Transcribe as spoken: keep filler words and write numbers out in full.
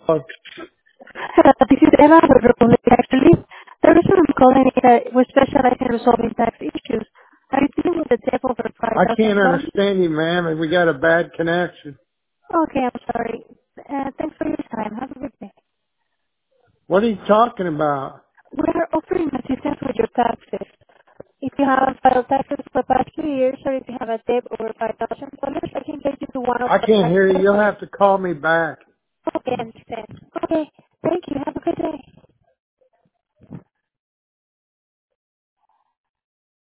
Oh, Hello, this is Eva Rodriguez. Actually, the reason I'm calling is that we specialize in resolving tax issues. Are you dealing with a debt over I can't five thousand dollars? understand you, ma'am, and we got a bad connection. Okay, I'm sorry. Uh, thanks for your time. Have a good day. What are you talking about? We are offering assistance with your taxes. If you haven't filed taxes for the past two years or if you have a debt over five thousand dollars I can get you to one of I our can't tax hear you. You'll specialists. have to call me back. Okay, I understand. Okay, thank you. Have